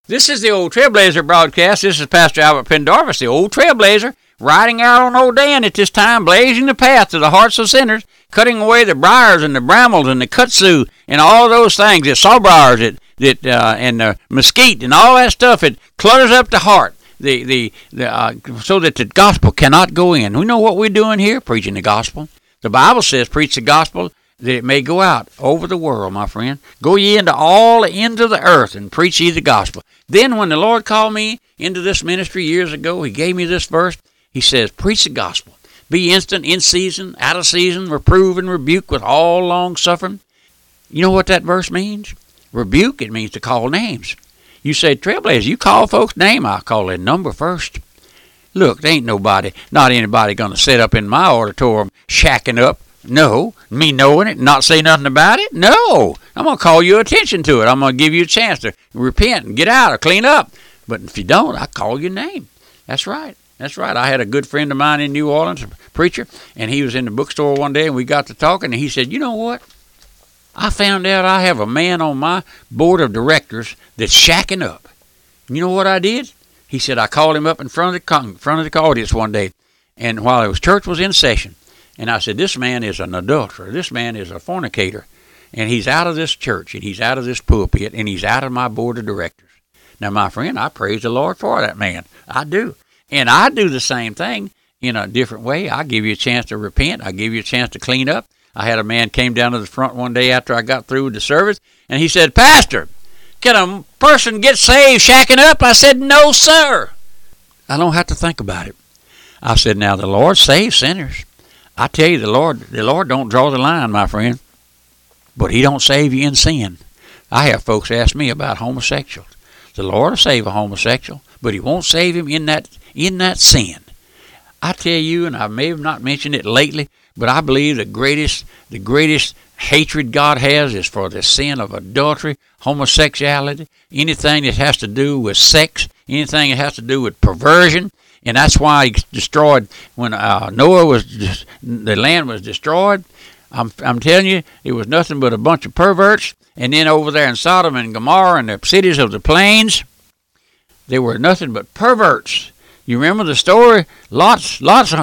This is the Old Trailblazer broadcast. This is Pastor Albert Pendarvis, the Old Trailblazer, riding out on Old Dan at this time, blazing the path to the hearts of sinners, cutting away the briars and the brambles and the kudzu and all those things, the sawbriars and the mesquite and all that stuff. It clutters up the heart, so that the gospel cannot go in. We know what we're doing here, preaching the gospel. The Bible says, preach the gospel, that it may go out over the world, my friend. Go ye into all the ends of the earth and preach ye the gospel. Then when the Lord called me into this ministry years ago, he gave me this verse. He says, preach the gospel. Be instant, in season, out of season, reprove and rebuke with all long suffering. You know what that verse means? Rebuke, it means to call names. You say, Trailblazer, you call folks' name, I call their number first. Look, there ain't not anybody going to sit up in my auditorium shacking up. No. Me knowing it and not say nothing about it? No. I'm going to call your attention to it. I'm going to give you a chance to repent and get out or clean up. But if you don't, I call your name. That's right. That's right. I had a good friend of mine in New Orleans, a preacher, and he was in the bookstore one day, and we got to talking, and he said, you know what? I found out I have a man on my board of directors that's shacking up. You know what I did? He said, I called him up in front of the audience one day, and while church was in session, and I said, this man is an adulterer. This man is a fornicator. And he's out of this church, and he's out of this pulpit, and he's out of my board of directors. Now, my friend, I praise the Lord for that man. I do. And I do the same thing in a different way. I give you a chance to repent. I give you a chance to clean up. I had a man came down to the front one day after I got through with the service, and he said, Pastor, can a person get saved shacking up? I said, no, sir. I don't have to think about it. I said, now, the Lord saves sinners. I tell you, the Lord don't draw the line, my friend, but he don't save you in sin. I have folks ask me about homosexuals. The Lord will save a homosexual, but he won't save him in that sin. I tell you, and I may have not mentioned it lately, but I believe the greatest hatred God has is for the sin of adultery, homosexuality, anything that has to do with sex, anything that has to do with perversion. And that's why he destroyed, when the land was destroyed, I'm telling you, it was nothing but a bunch of perverts. And then over there in Sodom and Gomorrah and the cities of the plains, they were nothing but perverts. You remember the story? Lots.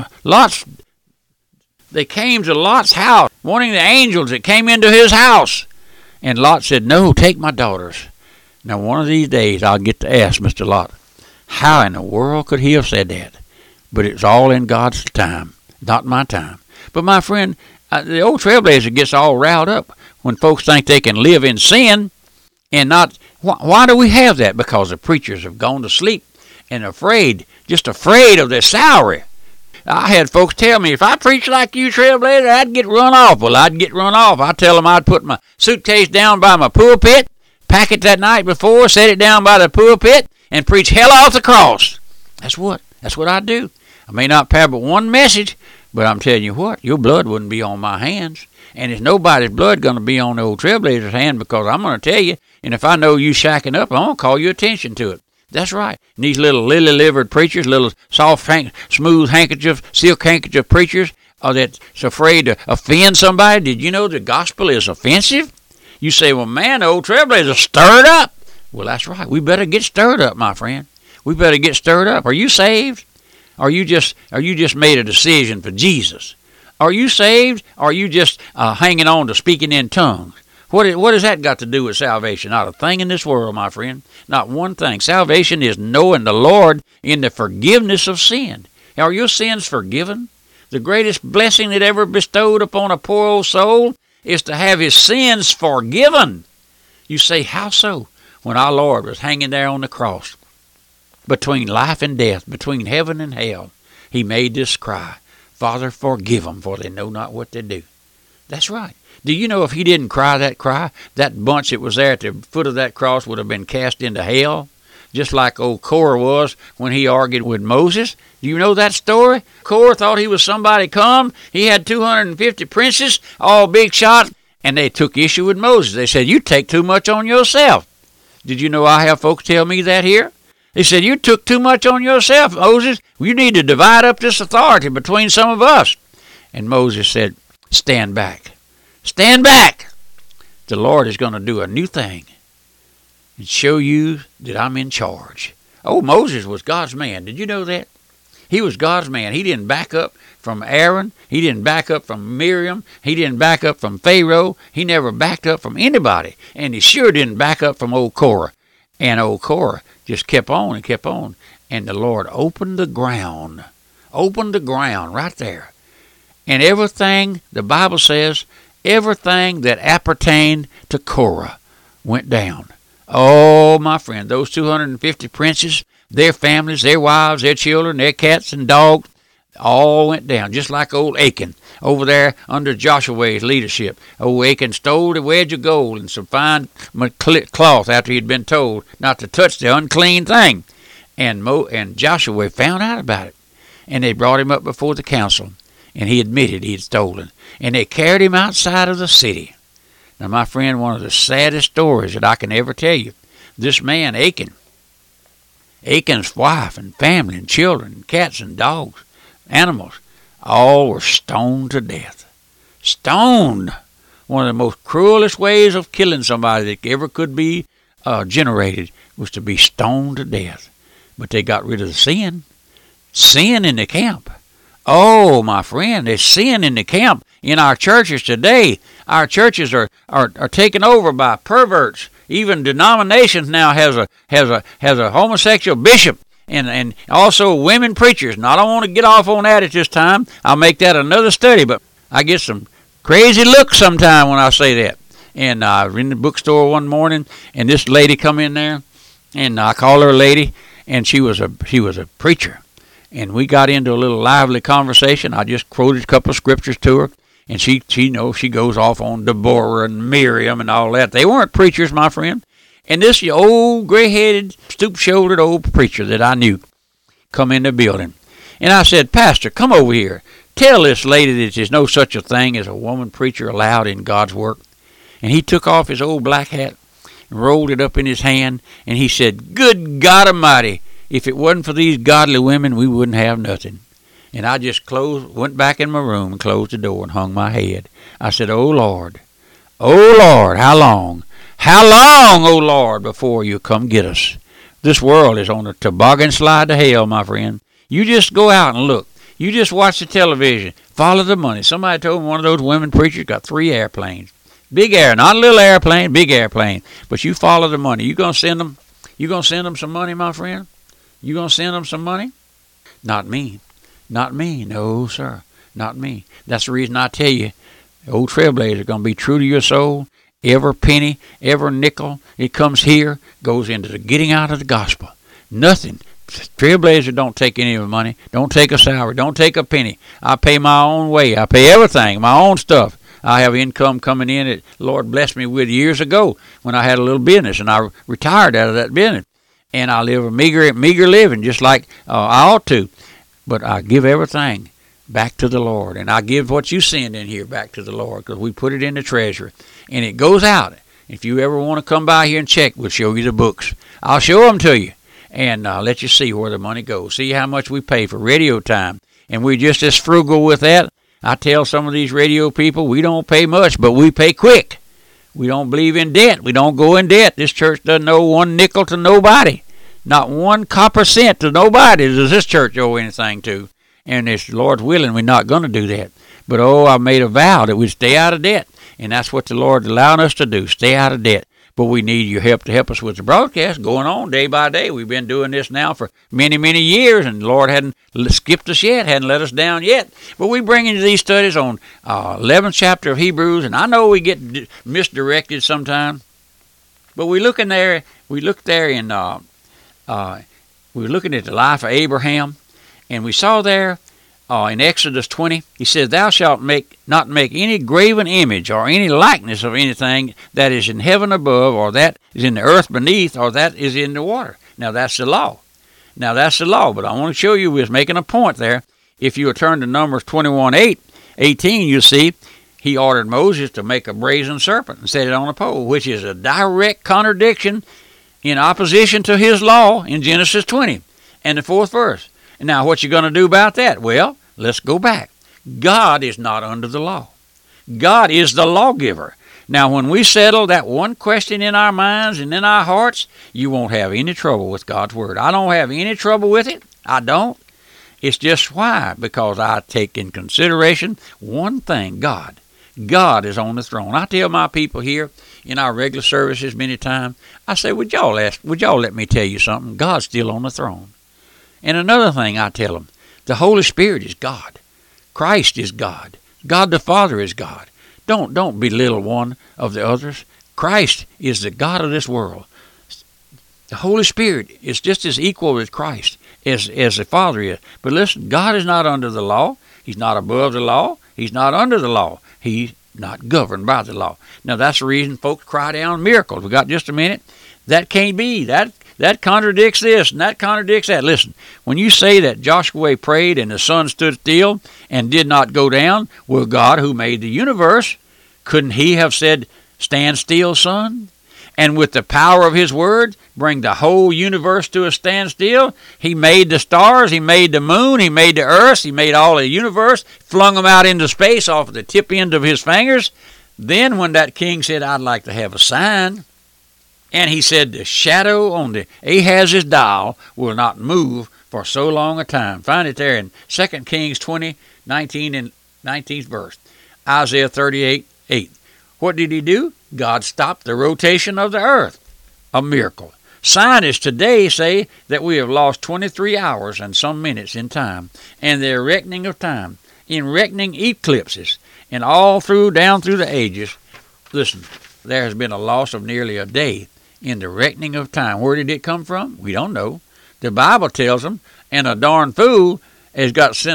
They came to Lot's house, wanting the angels that came into his house. And Lot said, no, take my daughters. Now, one of these days, I'll get to ask Mr. Lot, how in the world could he have said that? But it's all in God's time, not my time. But my friend, the Old Trailblazer gets all riled up when folks think they can live in sin and not. Why do we have that? Because the preachers have gone to sleep and just afraid of their salary. I had folks tell me, if I preach like you, Trailblazer, I'd get run off. Well, I'd get run off. I tell them I'd put my suitcase down by my pulpit, pack it that night before, set it down by the pulpit, and preach hell off the cross. That's what I do. I may not have but one message, but I'm telling you what, your blood wouldn't be on my hands. And there's nobody's blood going to be on the Old Trailblazer's hand, because I'm going to tell you, and if I know you shacking up, I'm going to call your attention to it. That's right. And these little lily-livered preachers, little soft, smooth silk handkerchief preachers that's afraid to offend somebody. Did you know the gospel is offensive? You say, well, man, the Old Trailblazer stirred up. Well, that's right. We better get stirred up, my friend. We better get stirred up. Are you saved? Are you just made a decision for Jesus? Are you saved? Or are you just hanging on to speaking in tongues? What has that got to do with salvation? Not a thing in this world, my friend. Not one thing. Salvation is knowing the Lord in the forgiveness of sin. Are your sins forgiven? The greatest blessing that ever bestowed upon a poor old soul is to have his sins forgiven. You say, how so? When our Lord was hanging there on the cross, between life and death, between heaven and hell, he made this cry, Father, forgive them, for they know not what they do. That's right. Do you know if he didn't cry, that bunch that was there at the foot of that cross would have been cast into hell, just like old Korah was when he argued with Moses? Do you know that story? Korah thought he was somebody come. He had 250 princes, all big shots, and they took issue with Moses. They said, you take too much on yourself. Did you know I have folks tell me that here? They said, you took too much on yourself, Moses. You need to divide up this authority between some of us. And Moses said, stand back. Stand back. The Lord is going to do a new thing. and show you that I'm in charge. Oh, Moses was God's man. Did you know that? He was God's man. He didn't back up from Aaron. He didn't back up from Miriam. He didn't back up from Pharaoh. He never backed up from anybody. And he sure didn't back up from old Korah. And old Korah just kept on and kept on. And the Lord opened the ground right there. And everything, the Bible says, everything that appertained to Korah went down. Oh, my friend, those 250 princes, their families, their wives, their children, their cats and dogs, all went down, just like old Achan over there under Joshua's leadership. Old Achan stole a wedge of gold and some fine cloth after he'd been told not to touch the unclean thing. And Joshua found out about it, and they brought him up before the council, and he admitted he had stolen. And they carried him outside of the city. Now, my friend, one of the saddest stories that I can ever tell you, this man, Achan's wife and family and children, and cats and dogs, animals, all were stoned to death. Stoned! One of the most cruelest ways of killing somebody that ever could be generated was to be stoned to death. But they got rid of the sin. Sin in the camp. Oh, my friend, there's sin in the camp in our churches today. Our churches are taken over by perverts. Even denominations now has a homosexual bishop and also women preachers. And I don't want to get off on that at this time. I'll make that another study, but I get some crazy looks sometime when I say that. And I was in the bookstore one morning, and this lady come in there, and I call her a lady, and she was a preacher. And we got into a little lively conversation. I just quoted a couple of scriptures to her. And she goes off on Deborah and Miriam and all that. They weren't preachers, my friend. And this old gray-headed, stoop-shouldered old preacher that I knew come in the building. And I said, Pastor, come over here. Tell this lady that there's no such a thing as a woman preacher allowed in God's work. And he took off his old black hat and rolled it up in his hand. And he said, Good God Almighty, if it wasn't for these godly women, we wouldn't have nothing. And I just went back in my room and closed the door and hung my head. I said, Oh, Lord, how long, oh, Lord, before you come get us? This world is on a toboggan slide to hell, my friend. You just go out and look. You just watch the television. Follow the money. Somebody told me one of those women preachers got 3 airplanes. Big air, not a little airplane, big airplane. But you follow the money. You gonna send them some money, my friend? You gonna send them some money? Not me. Not me. No, sir. Not me. That's the reason I tell you, old Trailblazer is going to be true to your soul. Every penny, every nickel, it comes here, goes into the getting out of the gospel. Nothing. Trailblazer don't take any of the money. Don't take a salary. Don't take a penny. I pay my own way. I pay everything, my own stuff. I have income coming in that the Lord blessed me with years ago when I had a little business, and I retired out of that business. And I live a meager living just like I ought to. But I give everything back to the Lord. And I give what you send in here back to the Lord because we put it in the treasury. And it goes out. If you ever want to come by here and check, we'll show you the books. I'll show them to you and let you see where the money goes. See how much we pay for radio time. And we're just as frugal with that. I tell some of these radio people we don't pay much, but we pay quick. We don't believe in debt. We don't go in debt. This church doesn't owe 1 nickel to nobody. Not 1 copper cent to nobody does this church owe anything to. And if the Lord's willing, we're not going to do that. But, I made a vow that we'd stay out of debt. And that's what the Lord's allowing us to do, stay out of debt. But we need your help to help us with the broadcast going on day by day. We've been doing this now for many, many years, and the Lord hadn't skipped us yet, hadn't let us down yet. But we bring you these studies on 11th chapter of Hebrews, and I know we get misdirected sometimes. But we look there in... we were looking at the life of Abraham, and we saw there in Exodus 20, he says, Thou shalt not make any graven image or any likeness of anything that is in heaven above, or that is in the earth beneath, or that is in the water. Now that's the law. But I want to show you, we was making a point there. If you turn to Numbers 21:18, you'll see he ordered Moses to make a brazen serpent and set it on a pole, which is a direct contradiction in opposition to his law in Genesis 20 and the 4th verse. And now what you going to do about that? Well, let's go back. God is not under the law. God is the lawgiver. Now, when we settle that one question in our minds and in our hearts, you won't have any trouble with God's Word. I don't have any trouble with it. I don't. It's just why? Because I take in consideration one thing, God. God is on the throne. I tell my people here in our regular services many times, I say, would y'all let me tell you something? God's still on the throne. And another thing I tell them, the Holy Spirit is God. Christ is God. God the Father is God. Don't belittle one of the others. Christ is the God of this world. The Holy Spirit is just as equal with Christ as the Father is. But listen, God is not under the law. He's not above the law. He's not under the law. He's not governed by the law. Now, that's the reason folks cry down miracles. We got just a minute. That can't be. That contradicts this and that contradicts that. Listen, when you say that Joshua prayed and the sun stood still and did not go down, well, God who made the universe, couldn't he have said, stand still, sun? And with the power of his word, bring the whole universe to a standstill. He made the stars, he made the moon, he made the earth, he made all the universe, flung them out into space off of the tip end of his fingers. Then when that king said, I'd like to have a sign, and he said, the shadow on the Ahaz's dial will not move for so long a time. Find it there in 2 Kings 20, 19 and 19th verse. Isaiah 38, 8. What did he do? God stopped the rotation of the earth. A miracle. Scientists today say that we have lost 23 hours and some minutes in time, and their reckoning of time, in reckoning eclipses, and all down through the ages. Listen, there has been a loss of nearly a day in the reckoning of time. Where did it come from? We don't know. The Bible tells them, and a darn fool has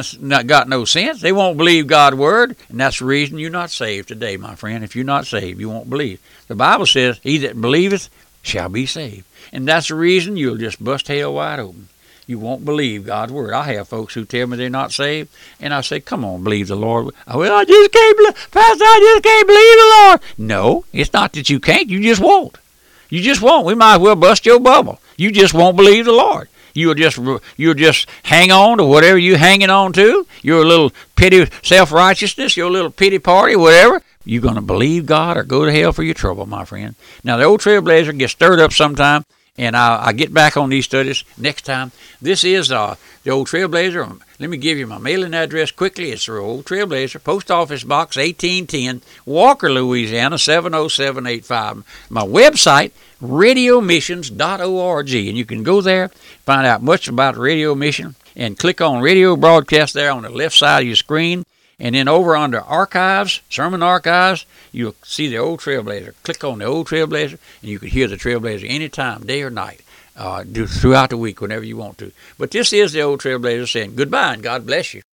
got no sense. They won't believe God's word, and that's the reason you're not saved today, my friend. If you're not saved, you won't believe. The Bible says, he that believeth shall be saved. And that's the reason you'll just bust hell wide open. You won't believe God's word. I have folks who tell me they're not saved, and I say, come on, believe the Lord. Well, I just can't believe, Pastor, I just can't believe the Lord. No, it's not that you can't. You just won't. You just won't. We might as well bust your bubble. You just won't believe the Lord. You'll just hang on to whatever you're hanging on to. Your little pity self-righteousness, your little pity party, whatever. You're going to believe God or go to hell for your trouble, my friend. Now, the old trailblazer gets stirred up sometime, and I'll get back on these studies next time. This is the old trailblazer. Let me give you my mailing address quickly. It's the old trailblazer, Post Office Box 1810, Walker, Louisiana, 70785. My website, radiomissions.org, and you can go there, find out much about Radio Mission, and click on Radio Broadcast there on the left side of your screen. And then over under Archives, Sermon Archives, you'll see the Old Trailblazer. Click on the Old Trailblazer, and you can hear the Trailblazer anytime, day or night, throughout the week, whenever you want to. But this is the Old Trailblazer saying goodbye, and God bless you.